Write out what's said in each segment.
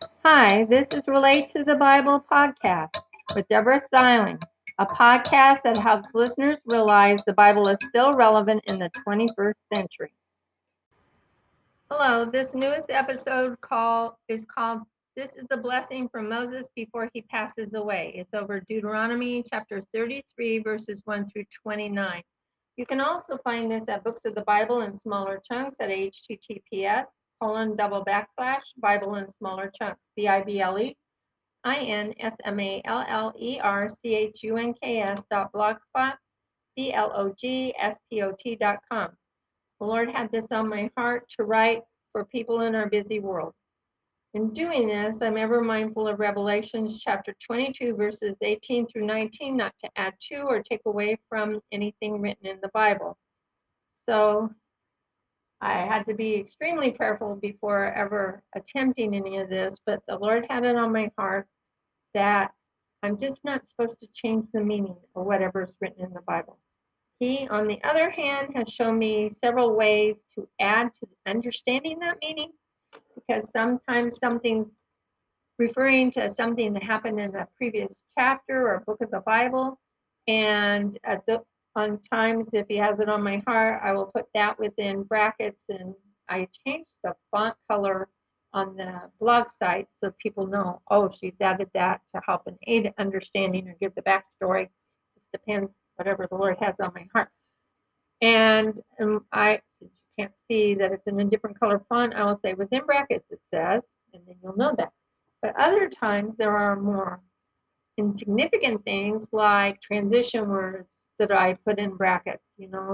Hi, this is Relate to the Bible podcast with Deborah Styling, a podcast that helps listeners realize the Bible is still relevant in the 21st century. Hello, this newest episode is called This is the Blessing from Moses Before He Passes Away. It's over Deuteronomy chapter 33, verses 1 through 29. You can also find this at Books of the Bible in smaller chunks at https://Bible in smaller chunks, BibleInsmallerchunks.blogspot.com. The Lord had this on my heart to write for people in our busy world. In doing this, I'm ever mindful of Revelations chapter 22, verses 18 through 19, not to add to or take away from anything written in the Bible. So I had to be extremely prayerful before ever attempting any of this, but the Lord had it on my heart that I'm just not supposed to change the meaning of whatever's written in the Bible. He, on the other hand, has shown me several ways to add to understanding that meaning, because sometimes something's referring to something that happened in a previous chapter or book of the Bible. And on times, if he has it on my heart, I will put that within brackets, and I changed the font color on the blog site so people know, oh, she's added that to help and aid understanding or give the backstory. Just depends, whatever the Lord has on my heart. And since you can't see that it's in a different color font, I will say within brackets it says, and then you'll know that. But other times there are more insignificant things like transition words that I put in brackets.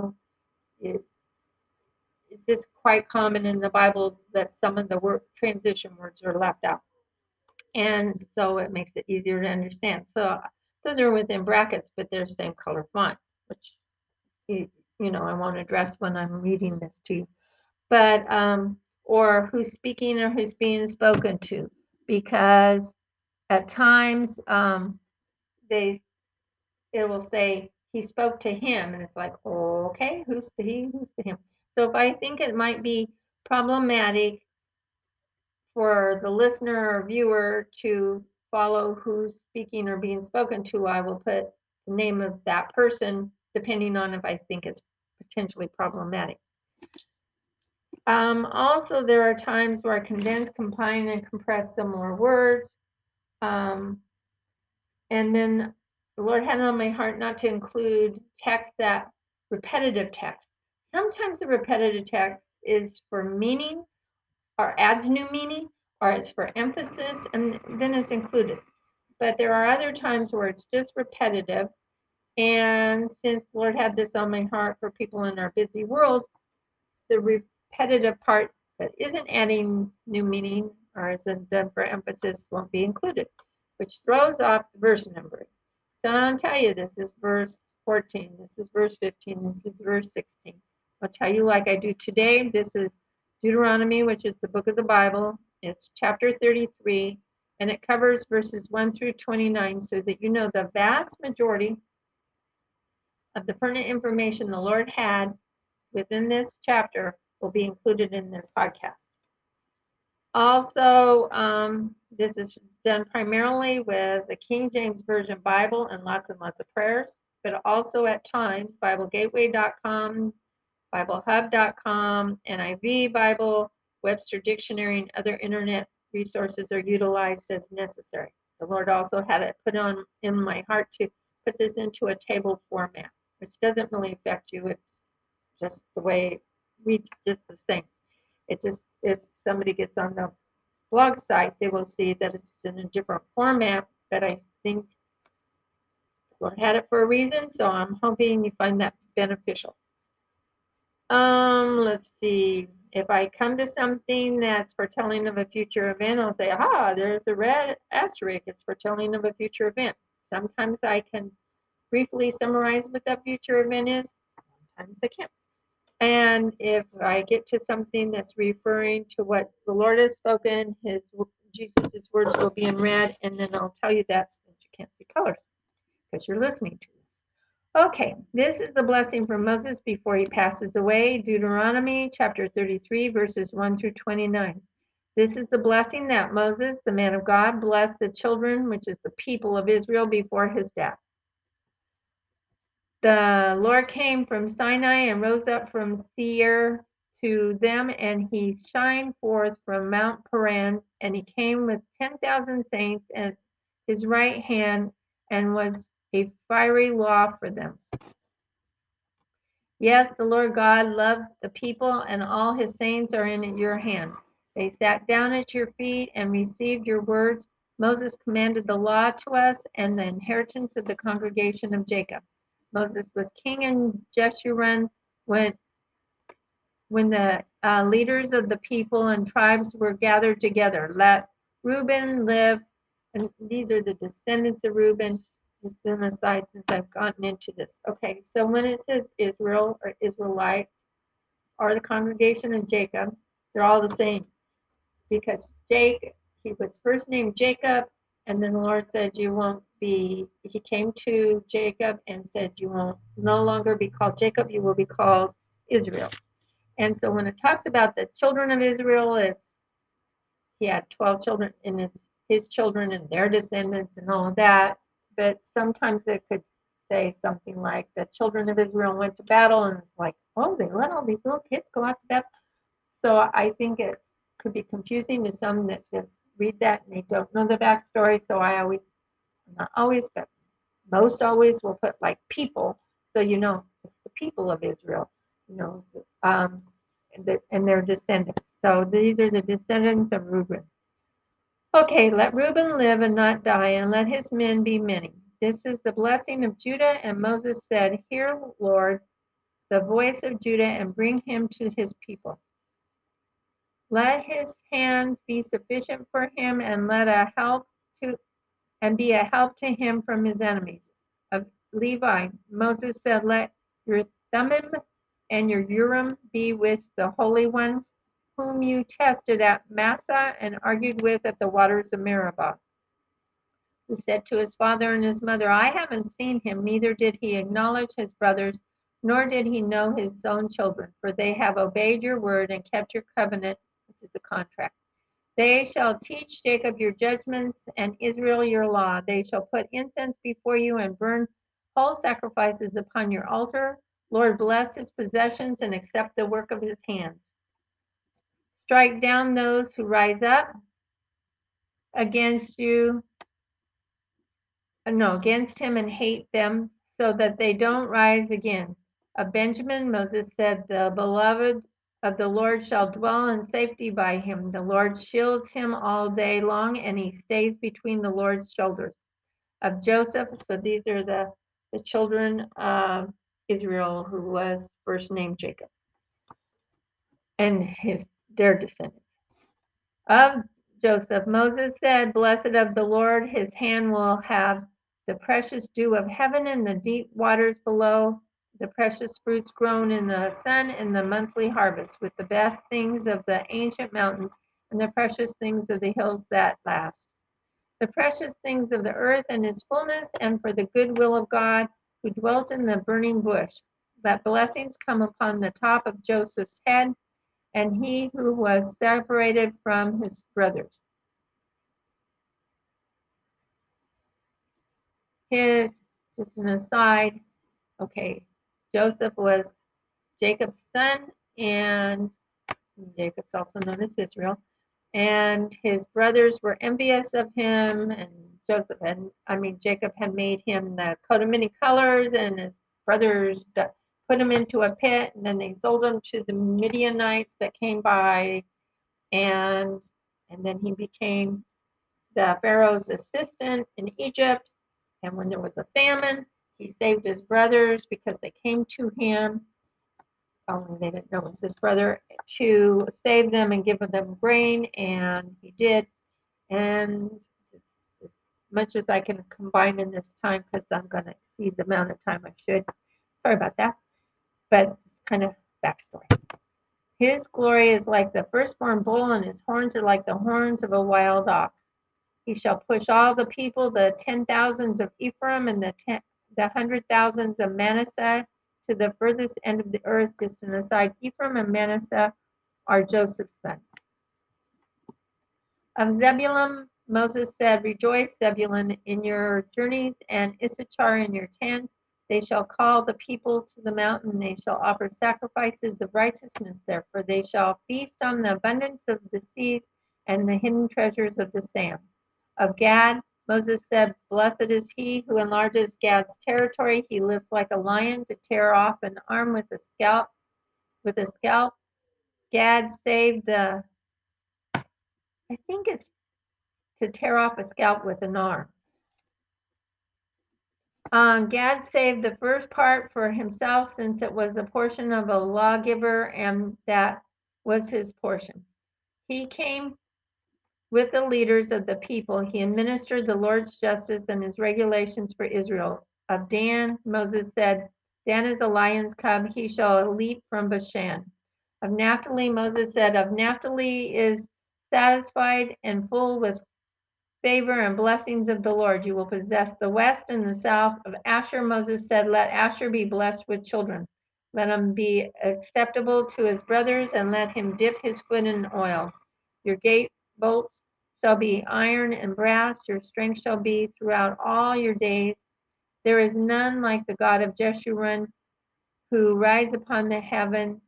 It's just quite common in the Bible that some of the transition words are left out. And so it makes it easier to understand. So those are within brackets, but they're same color font, which I won't address when I'm reading this to you. But or who's speaking or who's being spoken to, because at times it will say he spoke to him, and it's like, oh, okay, who's the he, who's the him? So if I think it might be problematic for the listener or viewer to follow who's speaking or being spoken to, I will put the name of that person depending on if I think it's potentially problematic. Also, there are times where I condense, combine, and compress similar words. And then the Lord had it on my heart not to include repetitive text. Sometimes the repetitive text is for meaning or adds new meaning, or it's for emphasis, and then it's included. But there are other times where it's just repetitive. And since the Lord had this on my heart for people in our busy world, the repetitive part that isn't adding new meaning or isn't done for emphasis won't be included, which throws off the verse numbering. So I'll tell you, this is verse 14, this is verse 15, this is verse 16. I'll tell you like I do today. This is Deuteronomy, which is the book of the Bible. It's chapter 33, and it covers verses 1 through 29 so that you know the vast majority of the pertinent information the Lord had within this chapter will be included in this podcast. Also, this is done primarily with the King James Version Bible and lots of prayers, but also at times BibleGateway.com, BibleHub.com, NIV Bible, Webster Dictionary, and other internet resources are utilized as necessary. The Lord also had it put on in my heart to put this into a table format, which doesn't really affect you. It's just the way it reads, just the same. It just, if somebody gets on the blog site, they will see that it's in a different format, but I think we'll had it for a reason, so I'm hoping you find that beneficial. Let's see. If I come to something that's foretelling of a future event, I'll say, aha, there's a red asterisk. It's foretelling of a future event. Sometimes I can briefly summarize what that future event is. Sometimes I can't. And if I get to something that's referring to what the Lord has spoken, Jesus' words will be in red, and then I'll tell you that since you can't see colors because you're listening to this. Okay, this is the blessing from Moses before he passes away, Deuteronomy chapter 33, verses 1 through 29. This is the blessing that Moses, the man of God, blessed the children, which is the people of Israel, before his death. The Lord came from Sinai and rose up from Seir to them, and he shined forth from Mount Paran, and he came with 10,000 saints at his right hand, and was a fiery law for them. Yes, the Lord God loved the people, and all his saints are in your hands. They sat down at your feet and received your words. Moses commanded the law to us and the inheritance of the congregation of Jacob. Moses was king in Jeshurun when the leaders of the people and tribes were gathered together. Let Reuben live, and these are the descendants of Reuben. Just an aside, since I've gotten into this. Okay, so when it says Israel or Israelites or the congregation of Jacob, they're all the same, because Jake, he was first named Jacob, and then the Lord said, you won't be, he came to Jacob and said, you won't no longer be called Jacob, you will be called Israel. And so when it talks about the children of Israel, he had 12 children, and it's his children and their descendants and all of that. But sometimes it could say something like the children of Israel went to battle, and it's like, oh, they let all these little kids go out to battle. So I think it could be confusing to some that just read that and they don't know the backstory. So I always, not always, but most always will put like people, so you know it's the people of Israel, you know, and their descendants. So these are the descendants of Reuben. Okay, let Reuben live and not die, and let his men be many. This is the blessing of Judah. And Moses said, hear, Lord, the voice of Judah, and bring him to his people. Let his hands be sufficient for him, and let a help to and be a help to him from his enemies. Of Levi, Moses said, let your Thummim and your Urim be with the Holy Ones, whom you tested at Massah and argued with at the waters of Meribah. Who said to his father and his mother, I haven't seen him, neither did he acknowledge his brothers, nor did he know his own children, for they have obeyed your word and kept your covenant, which is a contract. They shall teach Jacob your judgments and Israel your law. They shall put incense before you and burn whole sacrifices upon your altar. Lord, bless his possessions and accept the work of his hands. Strike down those who rise up against you, against him, and hate them, so that they don't rise again. Of Benjamin, Moses said, the beloved of the Lord shall dwell in safety by him. The Lord shields him all day long, and he stays between the Lord's shoulders. Of Joseph, so these are the children of Israel, who was first named Jacob, and their descendants. Of Joseph, Moses said, blessed of the Lord, his hand will have the precious dew of heaven and the deep waters below, the precious fruits grown in the sun and the monthly harvest, with the best things of the ancient mountains and the precious things of the hills that last. The precious things of the earth and its fullness, and for the good will of God, who dwelt in the burning bush. Let blessings come upon the top of Joseph's head, and he who was separated from his brothers. Just an aside, okay, Joseph was Jacob's son, and Jacob's also known as Israel, and his brothers were envious of him, and Jacob had made him the coat of many colors, and his brothers put him into a pit, and then they sold him to the Midianites that came by, and then he became the Pharaoh's assistant in Egypt. And when there was a famine, he saved his brothers because they came to him. Only they didn't know it was his brother, to save them and give them grain, and he did. And as much as I can combine in this time, because I'm going to exceed the amount of time I should. Sorry about that. But it's kind of backstory. His glory is like the firstborn bull, and his horns are like the horns of a wild ox. He shall push all the people, the 10,000s of Ephraim and the 100,000s of Manasseh, to the furthest end of the earth. Just an aside, Ephraim and Manasseh are Joseph's sons. Of Zebulun, Moses said, Rejoice, Zebulun, in your journeys, and Issachar in your tents. They shall call the people to the mountain. They shall offer sacrifices of righteousness there, for they shall feast on the abundance of the seas and the hidden treasures of the sand. Of Gad, Moses said, Blessed is he who enlarges Gad's territory. He lives like a lion to tear off an arm with a scalp. Gad saved the, I think it's to tear off a scalp with an arm. Gad saved the first part for himself since it was a portion of a lawgiver and that was his portion. He came with the leaders of the people. He administered the Lord's justice and his regulations for Israel. Of Dan, Moses said, Dan is a lion's cub. He shall leap from Bashan. Of Naphtali, Moses said, Of Naphtali is satisfied and full with favor and blessings of the Lord. You will possess the west and the south. Of Asher, Moses said, Let Asher be blessed with children. Let him be acceptable to his brothers, and let him dip his foot in oil. Your gate bolts shall be iron and brass. Your strength shall be throughout all your days. There is none like the God of Jeshurun, who rides upon heaven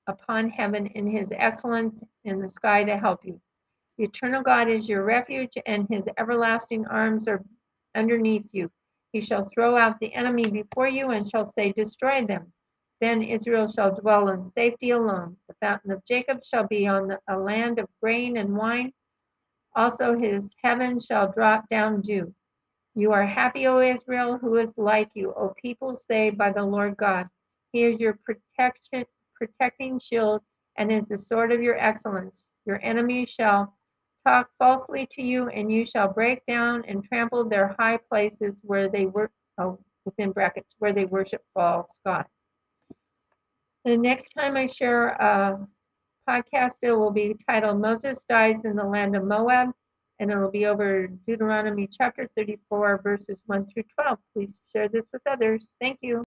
in his excellence in the sky to help you. The eternal God is your refuge, and his everlasting arms are underneath you. He shall throw out the enemy before you and shall say, Destroy them. Then Israel shall dwell in safety alone. The fountain of Jacob shall be on a land of grain and wine. Also his heaven shall drop down dew. You are happy, O Israel, who is like you, O people saved by the Lord God. He is your protecting shield and is the sword of your excellence. Your enemies shall talk falsely to you, and you shall break down and trample their high places where they work, within brackets, where they worship false gods. The next time I share a podcast, it will be titled Moses Dies in the Land of Moab, and it will be over Deuteronomy chapter 34, verses 1 through 12. Please share this with others. Thank you.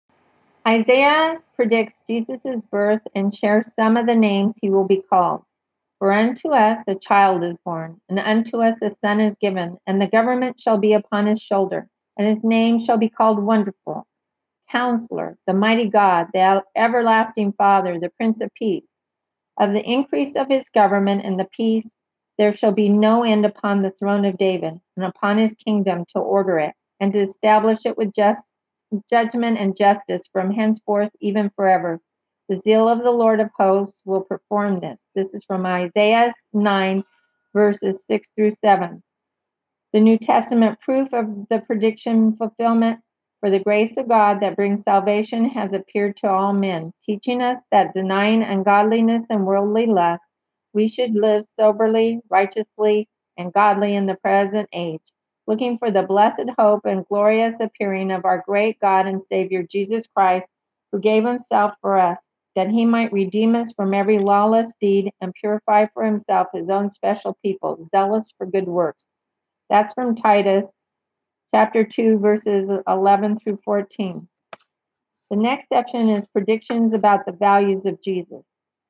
Isaiah predicts Jesus' birth and shares some of the names he will be called. For unto us a child is born, and unto us a son is given, and the government shall be upon his shoulder, and his name shall be called Wonderful, Counselor, the Mighty God, the Everlasting Father, the Prince of Peace. Of the increase of his government and the peace, there shall be no end upon the throne of David, and upon his kingdom to order it, and to establish it with judgment and justice from henceforth even forever. The zeal of the Lord of hosts will perform this. This is from Isaiah 9, verses 6 through 7. The New Testament proof of the prediction fulfillment. For the grace of God that brings salvation has appeared to all men, teaching us that denying ungodliness and worldly lust, we should live soberly, righteously, and godly in the present age, looking for the blessed hope and glorious appearing of our great God and Savior Jesus Christ, who gave himself for us, that he might redeem us from every lawless deed and purify for himself his own special people, zealous for good works. That's from Titus chapter 2, verses 11 through 14. The next section is predictions about the values of Jesus.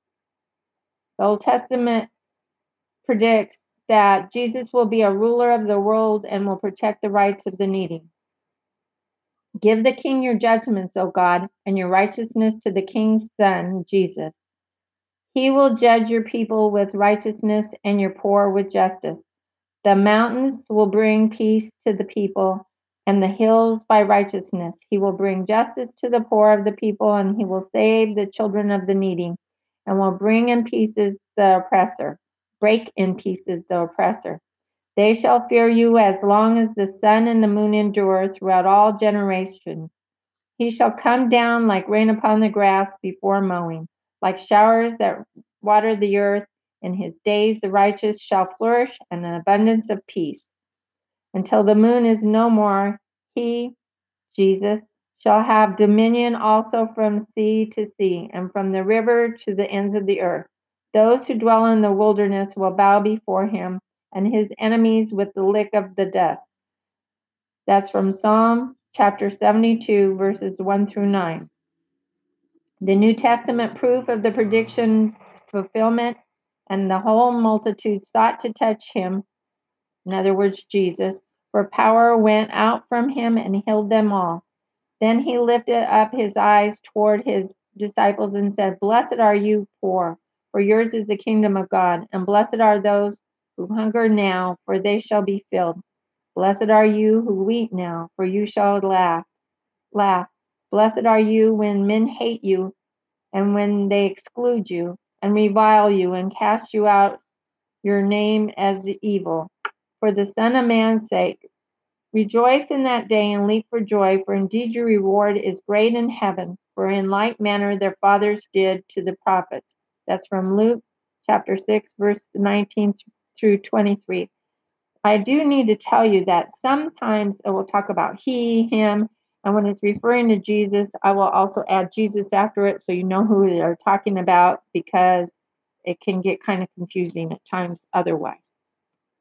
The Old Testament predicts that Jesus will be a ruler of the world and will protect the rights of the needy. Give the king your judgments, O God, and your righteousness to the king's son, Jesus. He will judge your people with righteousness and your poor with justice. The mountains will bring peace to the people, and the hills by righteousness. He will bring justice to the poor of the people, and he will save the children of the needy, and will break in pieces the oppressor. They shall fear you as long as the sun and the moon endure throughout all generations. He shall come down like rain upon the grass before mowing, like showers that water the earth. In his days the righteous shall flourish, and an abundance of peace. Until the moon is no more, he, Jesus, shall have dominion also from sea to sea, and from the river to the ends of the earth. Those who dwell in the wilderness will bow before him, and his enemies with the lick of the dust. That's from Psalm chapter 72, verses 1 through 9. The New Testament proof of the prediction's fulfillment. and the whole multitude sought to touch him, in other words, Jesus, for power went out from him and healed them all. Then he lifted up his eyes toward his disciples and said, Blessed are you poor, for yours is the kingdom of God, and blessed are those who hunger now, for they shall be filled. Blessed are you who weep now, for you shall laugh. Blessed are you when men hate you, and when they exclude you, and revile you, and cast you out your name as evil, for the Son of Man's sake. Rejoice in that day and leap for joy, for indeed your reward is great in heaven, for in like manner their fathers did to the prophets. That's from Luke chapter 6, verse 19 through 23. I do need to tell you that sometimes it will talk about he, him, and when it's referring to Jesus, I will also add Jesus after it so you know who they're talking about, because it can get kind of confusing at times otherwise.